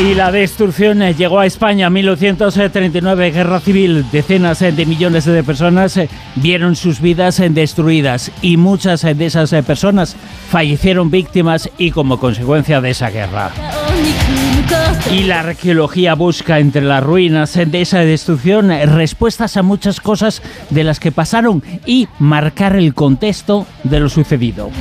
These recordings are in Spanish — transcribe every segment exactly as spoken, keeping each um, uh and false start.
Y la destrucción llegó a España en mil novecientos treinta y nueve, guerra civil. Decenas de millones de personas vieron sus vidas destruidas y muchas de esas personas fallecieron víctimas y como consecuencia de esa guerra. Y la arqueología busca entre las ruinas de esa destrucción respuestas a muchas cosas de las que pasaron y marcar el contexto de lo sucedido.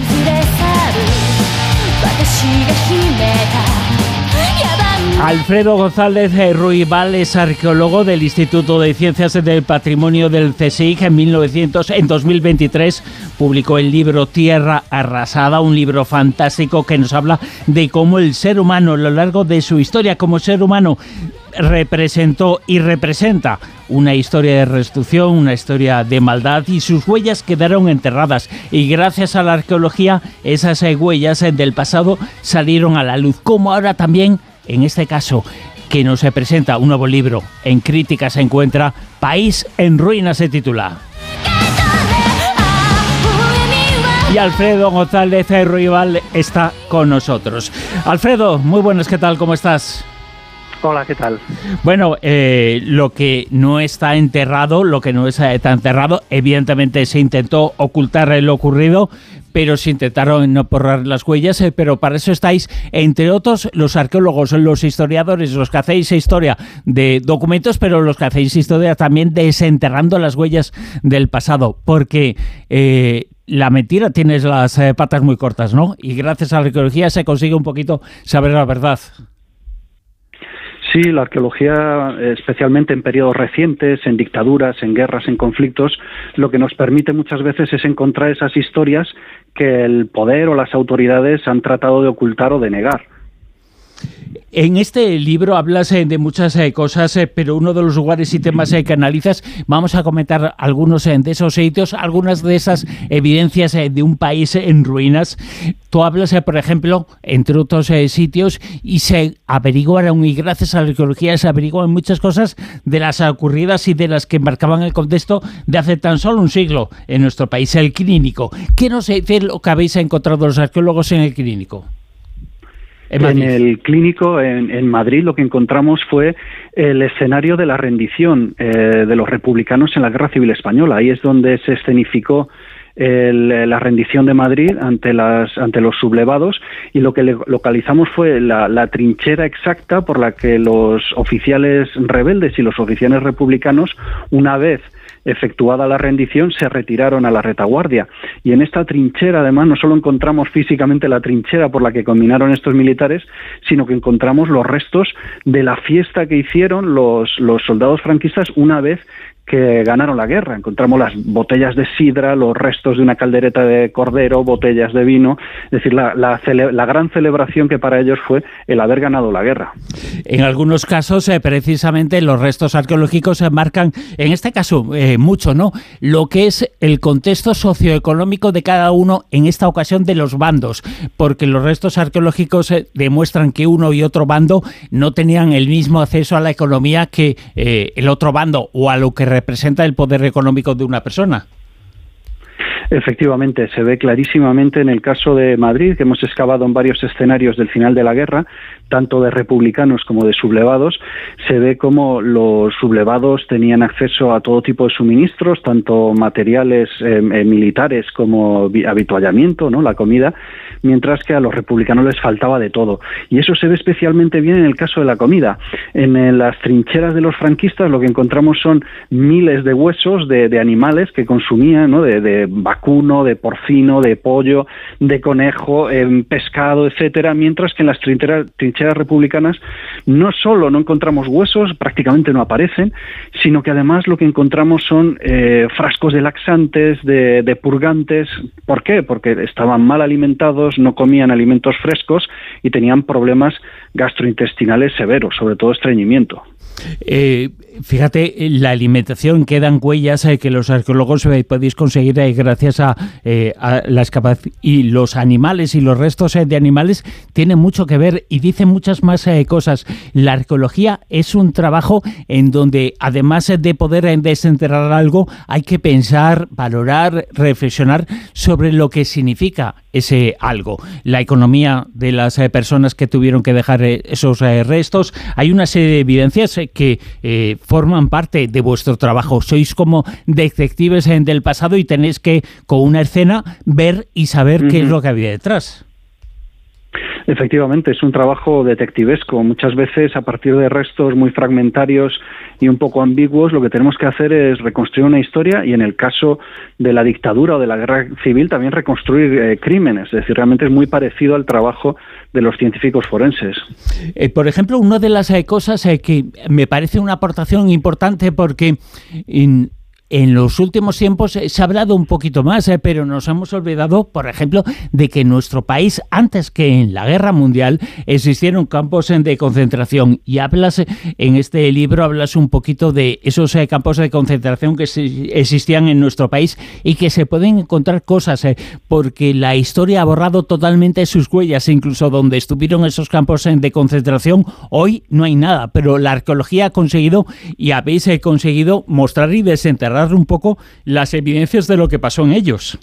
Alfredo González Ruibal es arqueólogo del Instituto de Ciencias del Patrimonio del C S I C. En, mil novecientos, en dos mil veintitrés publicó el libro Tierra Arrasada, un libro fantástico que nos habla de cómo el ser humano, a lo largo de su historia como ser humano, representó y representa una historia de destrucción, una historia de maldad, y sus huellas quedaron enterradas. Y gracias a la arqueología, esas huellas del pasado salieron a la luz, como ahora también, en este caso, que nos presenta un nuevo libro. En Crítica se encuentra País en Ruinas, se titula. Y Alfredo González Ruibal está con nosotros. Alfredo, muy buenas, ¿qué tal? ¿Cómo estás? Hola, ¿qué tal? Bueno, eh, lo que no está enterrado, lo que no está enterrado, evidentemente se intentó ocultar lo ocurrido, pero se intentaron no borrar las huellas, eh, pero para eso estáis, entre otros, los arqueólogos, los historiadores, los que hacéis historia de documentos, pero los que hacéis historia también desenterrando las huellas del pasado, porque eh, la mentira tiene las eh, patas muy cortas, ¿no? Y gracias a la arqueología se consigue un poquito saber la verdad. Sí, la arqueología, especialmente en periodos recientes, en dictaduras, en guerras, en conflictos, lo que nos permite muchas veces es encontrar esas historias que el poder o las autoridades han tratado de ocultar o de negar. En este libro hablas eh, de muchas eh, cosas, eh, pero uno de los lugares y temas eh, que analizas, vamos a comentar algunos eh, de esos sitios, algunas de esas evidencias eh, de un país en ruinas. Tú hablas, eh, por ejemplo, entre otros eh, sitios, y se averiguaron, y gracias a la arqueología se averiguan muchas cosas de las ocurridas y de las que marcaban el contexto de hace tan solo un siglo en nuestro país, el Clínico. ¿Qué nos dice lo que habéis encontrado los arqueólogos en el Clínico? En, en el Clínico, en, en Madrid, lo que encontramos fue el escenario de la rendición eh, de los republicanos en la Guerra Civil Española. Ahí es donde se escenificó el, la rendición de Madrid ante, las, ante los sublevados, y lo que le, localizamos fue la, la trinchera exacta por la que los oficiales rebeldes y los oficiales republicanos, una vez efectuada la rendición, se retiraron a la retaguardia. Y en esta trinchera, además, no solo encontramos físicamente la trinchera por la que caminaron estos militares, sino que encontramos los restos de la fiesta que hicieron los, los soldados franquistas una vez que ganaron la guerra. Encontramos las botellas de sidra, los restos de una caldereta de cordero, botellas de vino, es decir, la, la, cele- la gran celebración que para ellos fue el haber ganado la guerra. En algunos casos, eh, precisamente, los restos arqueológicos eh, marcan, en este caso, eh, mucho, ¿no?, lo que es el contexto socioeconómico de cada uno, en esta ocasión de los bandos, porque los restos arqueológicos eh, demuestran que uno y otro bando no tenían el mismo acceso a la economía que eh, el otro bando, o a lo que representa el poder económico de una persona. Efectivamente, se ve clarísimamente en el caso de Madrid, que hemos excavado en varios escenarios del final de la guerra, tanto de republicanos como de sublevados. Se ve cómo los sublevados tenían acceso a todo tipo de suministros, tanto materiales eh, eh, militares como habituallamiento, ¿no?, la comida, mientras que a los republicanos les faltaba de todo. Y eso se ve especialmente bien en el caso de la comida. En, en las trincheras de los franquistas lo que encontramos son miles de huesos de, de animales que consumían, ¿no?, de, de vacuno, de porcino, de pollo, de conejo, eh, pescado, etcétera, mientras que en las trincheras, trincheras republicanas no solo no encontramos huesos, prácticamente no aparecen, sino que además lo que encontramos son eh, frascos de laxantes, de, de purgantes. ¿Por qué? Porque estaban mal alimentados, no comían alimentos frescos y tenían problemas gastrointestinales severos, sobre todo estreñimiento. Eh, fíjate, la alimentación, quedan huellas eh, que los arqueólogos eh, podéis conseguir eh, gracias a, eh, a las capacidades, y los animales y los restos eh, de animales tienen mucho que ver y dicen muchas más eh, cosas. La arqueología es un trabajo en donde, además de poder eh, desenterrar algo, hay que pensar, valorar, reflexionar sobre lo que significa ese algo. La economía de las eh, personas que tuvieron que dejar localizar eh, esos eh, restos. Hay una serie de evidencias eh, que eh, forman parte de vuestro trabajo. Sois como detectives eh, del pasado y tenéis que, con una escena, ver y saber uh-huh. qué es lo que había detrás. Efectivamente, es un trabajo detectivesco. Muchas veces, a partir de restos muy fragmentarios y un poco ambiguos, lo que tenemos que hacer es reconstruir una historia y, en el caso de la dictadura o de la guerra civil, también reconstruir eh, crímenes. Es decir, realmente es muy parecido al trabajo de los científicos forenses. Eh, por ejemplo, una de las eh, cosas eh, que me parece una aportación importante, porque en, En los últimos tiempos se ha hablado un poquito más, eh, pero nos hemos olvidado, por ejemplo, de que en nuestro país, antes que en la Guerra Mundial, existieron campos de concentración. Y hablas, en este libro, hablas un poquito de esos eh, campos de concentración que existían en nuestro país y que se pueden encontrar cosas, eh, porque la historia ha borrado totalmente sus huellas. Incluso donde estuvieron esos campos de concentración, hoy no hay nada, pero la arqueología ha conseguido, y habéis eh, conseguido mostrar y desenterrar un poco las evidencias de lo que pasó en ellos.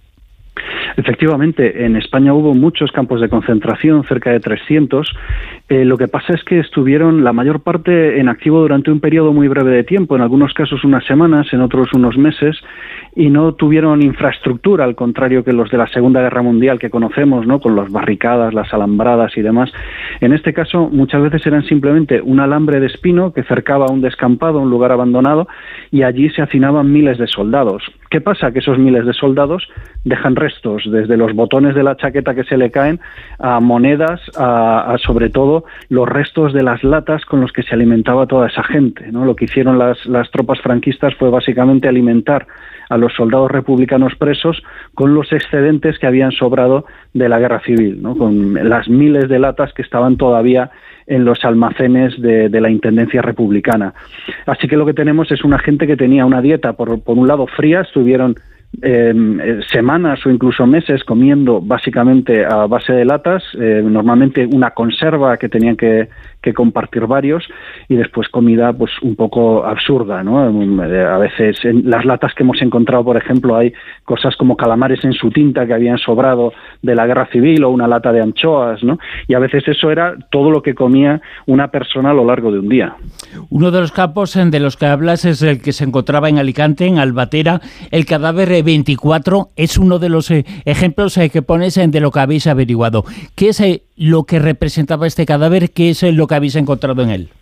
Efectivamente, en España hubo muchos campos de concentración, cerca de trescientos. Eh, lo que pasa es que estuvieron la mayor parte en activo durante un periodo muy breve de tiempo, en algunos casos unas semanas, en otros unos meses, y no tuvieron infraestructura, al contrario que los de la Segunda Guerra Mundial que conocemos, ¿no?, con las barricadas, las alambradas y demás. En este caso, muchas veces eran simplemente un alambre de espino que cercaba un descampado, un lugar abandonado, y allí se hacinaban miles de soldados. ¿Qué pasa? Que esos miles de soldados dejan restos, desde los botones de la chaqueta que se le caen, a monedas, a, a sobre todo los restos de las latas con los que se alimentaba toda esa gente, ¿no? Lo que hicieron las, las tropas franquistas fue básicamente alimentar a los soldados republicanos presos con los excedentes que habían sobrado de la guerra civil, ¿no?, con las miles de latas que estaban todavía en los almacenes de, de la Intendencia Republicana. Así que lo que tenemos es una gente que tenía una dieta, por, por un lado fría, estuvieron Eh, semanas o incluso meses comiendo básicamente a base de latas, eh, normalmente una conserva que tenían que, que compartir varios, y después comida pues un poco absurda, ¿no? A veces en las latas que hemos encontrado, por ejemplo, hay cosas como calamares en su tinta que habían sobrado de la guerra civil, o una lata de anchoas, ¿no? Y a veces eso era todo lo que comía una persona a lo largo de un día. Uno de los campos de los que hablas es el que se encontraba en Alicante, en Albatera. El cadáver veinticuatro es uno de los eh, ejemplos eh, que pones eh, de lo que habéis averiguado. ¿Qué es eh, lo que representaba este cadáver? ¿Qué es eh, lo que habéis encontrado en él?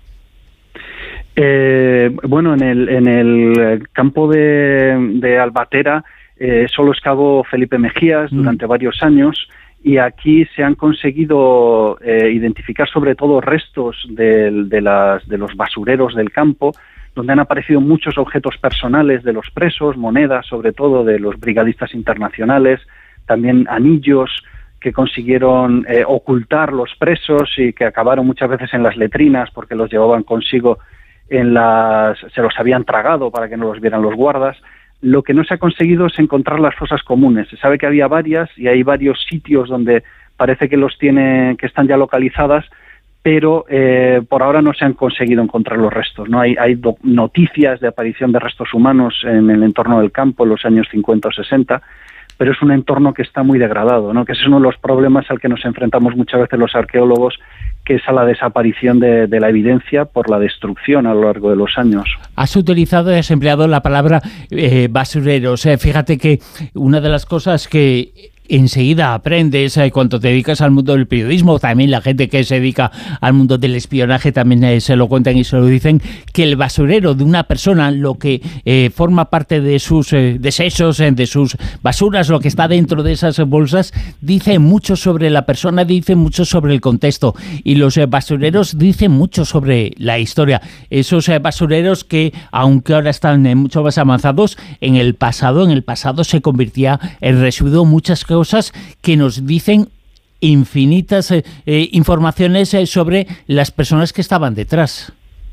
Eh, bueno, en el, en el campo de, de Albatera eh, solo excavó Felipe Mejías mm. durante varios años, y aquí se han conseguido eh, identificar sobre todo restos de, de, las, de los basureros del campo, donde han aparecido muchos objetos personales de los presos, monedas sobre todo de los brigadistas internacionales, también anillos que consiguieron eh, ocultar los presos y que acabaron muchas veces en las letrinas porque los llevaban consigo, en las, se los habían tragado para que no los vieran los guardas. Lo que no se ha conseguido es encontrar las fosas comunes. Se sabe que había varias y hay varios sitios donde parece que los tiene, que están ya localizadas, pero eh, por ahora no se han conseguido encontrar los restos, ¿no? Hay, hay do, noticias de aparición de restos humanos en el entorno del campo en los años cincuenta o sesenta, pero es un entorno que está muy degradado, ¿no? Que ese es uno de los problemas al que nos enfrentamos muchas veces los arqueólogos, que es a la desaparición de, de la evidencia por la destrucción a lo largo de los años. Has utilizado y has empleado la palabra eh, basureros. Eh, fíjate que una de las cosas que enseguida aprendes eh, cuando te dedicas al mundo del periodismo, también la gente que se dedica al mundo del espionaje también eh, se lo cuentan y se lo dicen, que el basurero de una persona, lo que eh, forma parte de sus eh, desechos, eh, de sus basuras, lo que está dentro de esas bolsas, dice mucho sobre la persona, dice mucho sobre el contexto, y los eh, basureros dicen mucho sobre la historia. Esos eh, basureros que, aunque ahora están eh, mucho más avanzados, en el pasado, en el pasado se convertía en residuo muchas cosas cosas que nos dicen infinitas eh, eh, informaciones eh, sobre las personas que estaban detrás.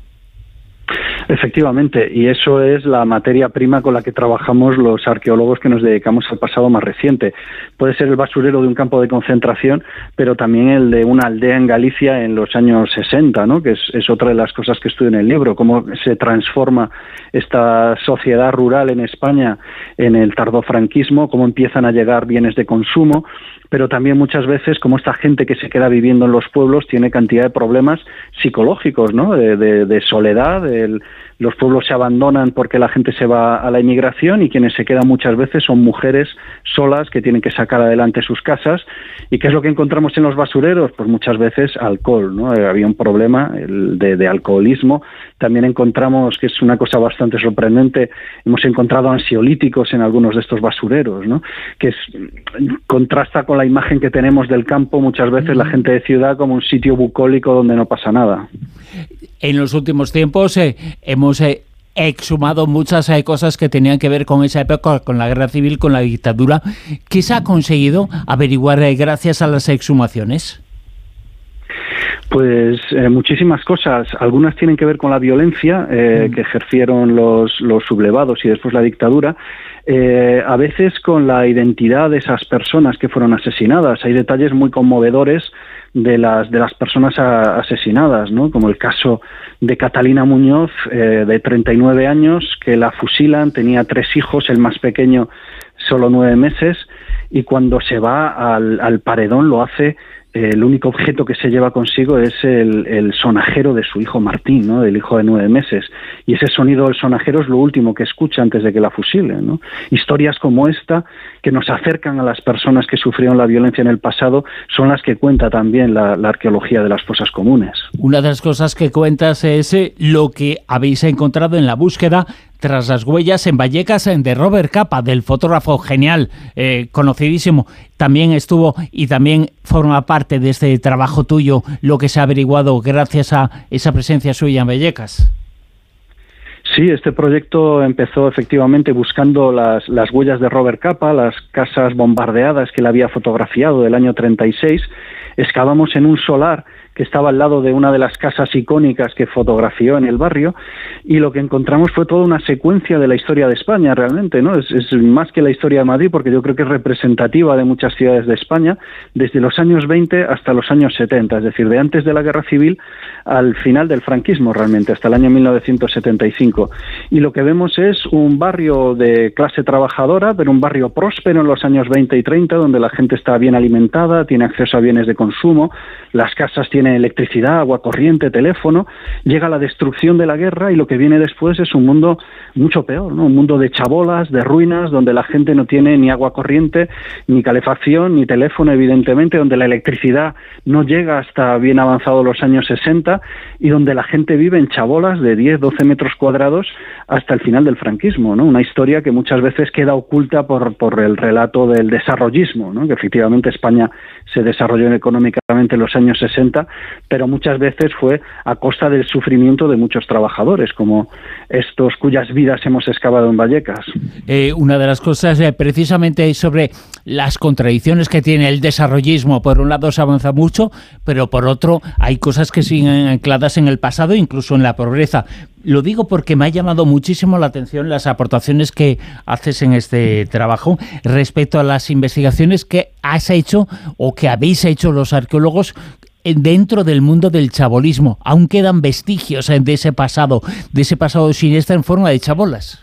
Efectivamente, y eso es la materia prima con la que trabajamos los arqueólogos que nos dedicamos al pasado más reciente. Puede ser el basurero de un campo de concentración, pero también el de una aldea en Galicia en los años sesenta, ¿no? Que es, es otra de las cosas que estudio en el libro, cómo se transforma esta sociedad rural en España en el tardofranquismo, cómo empiezan a llegar bienes de consumo, pero también muchas veces como esta gente que se queda viviendo en los pueblos tiene cantidad de problemas psicológicos, ¿no? De, de, de soledad, el, los pueblos se abandonan porque la gente se va a la inmigración y quienes se quedan muchas veces son mujeres solas que tienen que sacar adelante sus casas. ¿Y qué es lo que encontramos en los basureros? Pues muchas veces alcohol, ¿no? Eh, había un problema el de, de alcoholismo. También encontramos, que es una cosa bastante sorprendente, hemos encontrado ansiolíticos en algunos de estos basureros, ¿no? Que es, contrasta con la imagen que tenemos del campo, muchas veces la gente de ciudad como un sitio bucólico donde no pasa nada. En los últimos tiempos eh, hemos eh, exhumado muchas eh, cosas que tenían que ver con esa época, con la guerra civil, con la dictadura. ¿Qué se ha conseguido averiguar eh, gracias a las exhumaciones? Pues eh, muchísimas cosas. Algunas tienen que ver con la violencia eh, mm. que ejercieron los, los sublevados y después la dictadura. Eh, a veces con la identidad de esas personas que fueron asesinadas. Hay detalles muy conmovedores de las de las personas a, asesinadas, ¿no? Como el caso de Catalina Muñoz, eh, de treinta y nueve años, que la fusilan, tenía tres hijos, el más pequeño solo nueve meses, y cuando se va al, al paredón lo hace. El único objeto que se lleva consigo es el, el sonajero de su hijo Martín, ¿no? El hijo de nueve meses. Y ese sonido del sonajero es lo último que escucha antes de que la fusilen, ¿no? Historias como esta, que nos acercan a las personas que sufrieron la violencia en el pasado, son las que cuenta también la, la arqueología de las fosas comunes. Una de las cosas que cuentas es lo que habéis encontrado en la búsqueda tras las huellas en Vallecas de Robert Capa, del fotógrafo genial, eh, conocidísimo. También estuvo y también forma parte de este trabajo tuyo lo que se ha averiguado gracias a esa presencia suya en Vallecas. Sí, este proyecto empezó efectivamente buscando las, las huellas de Robert Capa, las casas bombardeadas que él había fotografiado del año treinta y seis. Excavamos en un solar que estaba al lado de una de las casas icónicas que fotografió en el barrio, y lo que encontramos fue toda una secuencia de la historia de España realmente, ¿no? Es, es más que la historia de Madrid, porque yo creo que es representativa de muchas ciudades de España, desde los años veinte hasta los años setenta, es decir, de antes de la Guerra Civil al final del franquismo realmente, hasta el año mil novecientos setenta y cinco. Y lo que vemos es un barrio de clase trabajadora, pero un barrio próspero en los años veinte y treinta, donde la gente está bien alimentada, tiene acceso a bienes de consumo, las casas tienen electricidad, agua corriente, teléfono. Llega la destrucción de la guerra y lo que viene después es un mundo mucho peor, ¿no? Un mundo de chabolas, de ruinas, donde la gente no tiene ni agua corriente, ni calefacción, ni teléfono, evidentemente, donde la electricidad no llega hasta bien avanzados los años sesenta y donde la gente vive en chabolas de diez, doce metros cuadrados hasta el final del franquismo, ¿no? Una historia que muchas veces queda oculta por, por el relato del desarrollismo, ¿no? Que efectivamente España se desarrolló económicamente en los años sesenta, pero muchas veces fue a costa del sufrimiento de muchos trabajadores, como estos cuyas vidas hemos excavado en Vallecas. Eh, una de las cosas eh, precisamente es sobre las contradicciones que tiene el desarrollismo. Por un lado se avanza mucho, pero por otro hay cosas que siguen ancladas en el pasado, incluso en la pobreza. Lo digo porque me ha llamado muchísimo la atención las aportaciones que haces en este trabajo respecto a las investigaciones que has hecho o que habéis hecho los arqueólogos dentro del mundo del chabolismo. Aún quedan vestigios de ese pasado, de ese pasado siniestro en forma de chabolas.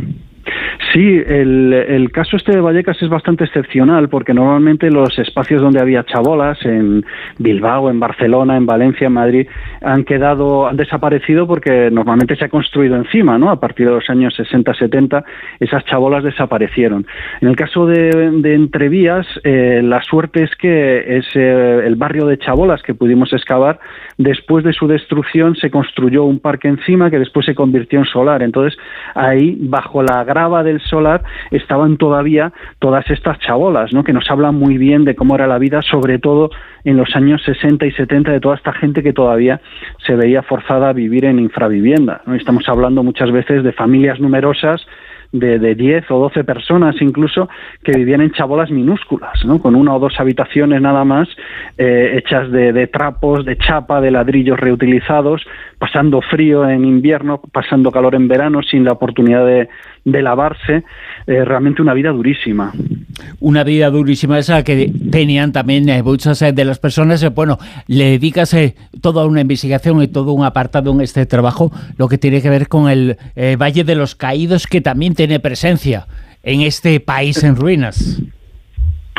Sí, el, el caso este de Vallecas es bastante excepcional porque normalmente los espacios donde había chabolas, en Bilbao, en Barcelona, en Valencia, en Madrid, han quedado, han desaparecido porque normalmente se ha construido encima, ¿no? A partir de los años sesenta, setenta, esas chabolas desaparecieron. En el caso de, de Entrevías, eh, la suerte es que es eh, el barrio de chabolas que pudimos excavar, después de su destrucción se construyó un parque encima que después se convirtió en solar. Entonces, ahí, bajo la grava del solar, estaban todavía todas estas chabolas, ¿no? Que nos hablan muy bien de cómo era la vida, sobre todo en los años sesenta y setenta, de toda esta gente que todavía se veía forzada a vivir en infravivienda, ¿no? Estamos hablando muchas veces de familias numerosas, de, de diez o doce personas incluso, que vivían en chabolas minúsculas, ¿no? Con una o dos habitaciones nada más, eh, hechas de, de trapos, de chapa, de ladrillos reutilizados, pasando frío en invierno, pasando calor en verano, sin la oportunidad de, de lavarse. Eh, realmente una vida durísima. Una vida durísima esa que tenían también eh, muchas eh, de las personas. Eh, bueno, le dedicas eh, toda una investigación y todo un apartado en este trabajo, lo que tiene que ver con el eh, Valle de los Caídos, que también tiene presencia en este país en ruinas.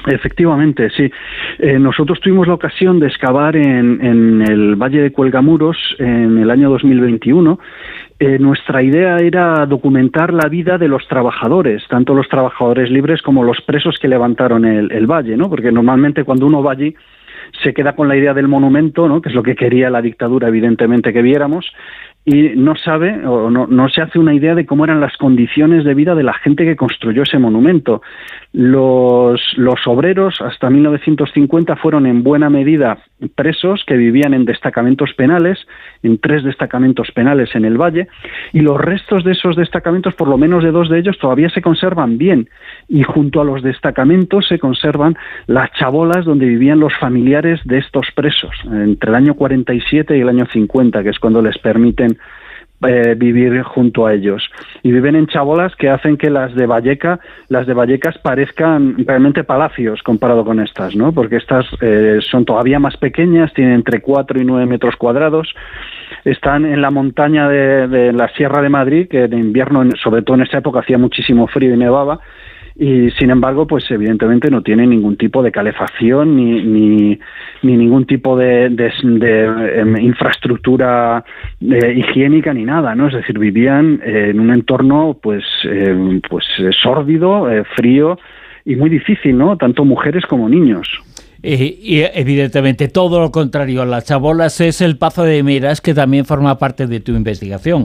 Efectivamente, sí. Eh, nosotros tuvimos la ocasión de excavar en, en el Valle de Cuelgamuros en el año dos mil veintiuno. Eh, nuestra idea era documentar la vida de los trabajadores, tanto los trabajadores libres como los presos que levantaron el, el valle, ¿no? Porque normalmente cuando uno va allí se queda con la idea del monumento, ¿no? Que es lo que quería la dictadura, evidentemente, que viéramos, y no sabe o no, no se hace una idea de cómo eran las condiciones de vida de la gente que construyó ese monumento. Los, los obreros hasta mil novecientos cincuenta fueron en buena medida presos que vivían en destacamentos penales, en tres destacamentos penales en el valle, y los restos de esos destacamentos, por lo menos de dos de ellos, todavía se conservan bien, y junto a los destacamentos se conservan las chabolas donde vivían los familiares de estos presos, entre el año cuarenta y siete y el año cincuenta, que es cuando les permiten Eh, vivir junto a ellos, y viven en chabolas que hacen que las de Valleca, las de Vallecas parezcan realmente palacios comparado con estas, ¿no? Porque estas eh, son todavía más pequeñas, tienen entre cuatro y nueve metros cuadrados, están en la montaña de, de la Sierra de Madrid, que en invierno, sobre todo en esa época, hacía muchísimo frío y nevaba, y sin embargo, pues evidentemente no tienen ningún tipo de calefacción ni, ni, ni ningún tipo de, de, de eh, infraestructura eh, higiénica ni nada, ¿no? Es decir, vivían eh, en un entorno pues, eh, pues eh, sórdido, eh, frío y muy difícil, ¿no? Tanto mujeres como niños. Y, y evidentemente todo lo contrario a las chabolas es el Pazo de Meirás, que también forma parte de tu investigación.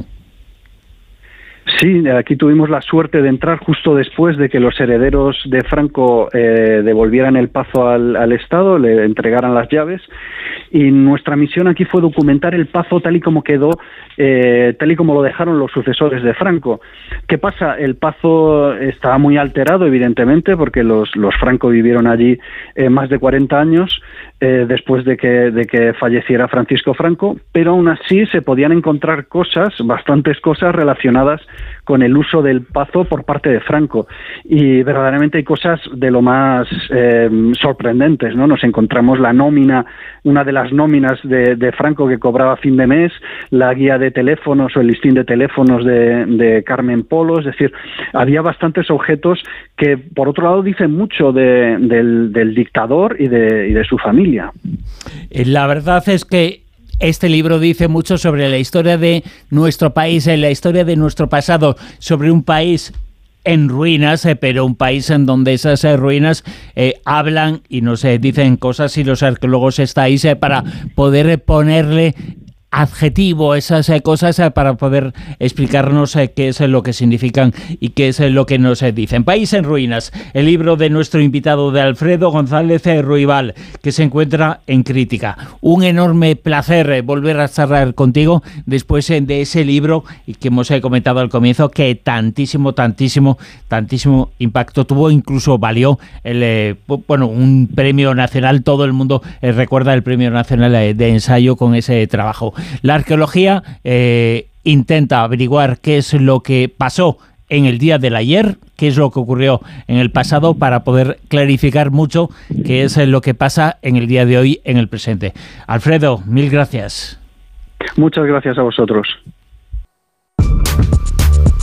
Sí, aquí tuvimos la suerte de entrar justo después de que los herederos de Franco eh, devolvieran el Pazo al, al Estado, le entregaran las llaves, y nuestra misión aquí fue documentar el Pazo tal y como quedó, eh, tal y como lo dejaron los sucesores de Franco. ¿Qué pasa? El Pazo estaba muy alterado, evidentemente, porque los, los Franco vivieron allí eh, más de cuarenta años eh, después de que, de que falleciera Francisco Franco, pero aún así se podían encontrar cosas, bastantes cosas relacionadas con el uso del Pazo por parte de Franco, y verdaderamente hay cosas de lo más eh, sorprendentes, ¿no? Nos encontramos la nómina, una de las nóminas de, de Franco que cobraba a fin de mes, la guía de teléfonos o el listín de teléfonos de, de Carmen Polo, es decir, había bastantes objetos que por otro lado dicen mucho de, del, del dictador y de, y de su familia. La verdad es que este libro dice mucho sobre la historia de nuestro país, la historia de nuestro pasado, sobre un país en ruinas, eh, pero un país en donde esas eh, ruinas eh, hablan y nos eh, dicen cosas, y los arqueólogos estáis eh, para poder eh, ponerle adjetivo a esas eh, cosas eh, para poder explicarnos eh, qué es eh, lo que significan y qué es eh, lo que nos eh, dicen. País en ruinas, el libro de nuestro invitado, de Alfredo González eh, Ruibal, que se encuentra en Crítica. Un enorme placer eh, volver a charlar contigo después eh, de ese libro y que hemos eh, comentado al comienzo, que tantísimo, tantísimo, tantísimo impacto tuvo, incluso valió el, eh, bueno, un premio nacional. Todo el mundo eh, recuerda el premio nacional eh, de ensayo con ese trabajo. La arqueología eh, intenta averiguar qué es lo que pasó en el día del ayer, qué es lo que ocurrió en el pasado, para poder clarificar mucho qué es lo que pasa en el día de hoy, en el presente. Alfredo, mil gracias. Muchas gracias a vosotros.